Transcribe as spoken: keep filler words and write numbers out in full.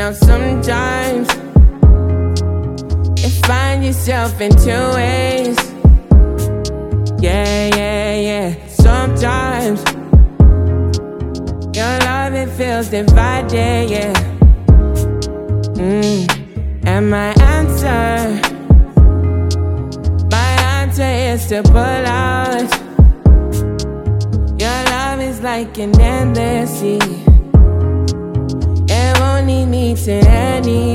know sometimes you find yourself in two ways. Yeah, yeah, yeah. Sometimes your love, it feels divided, yeah. Mm. And my answer, my answer is to pull out. Your love is like an endless sea. It won't need me to any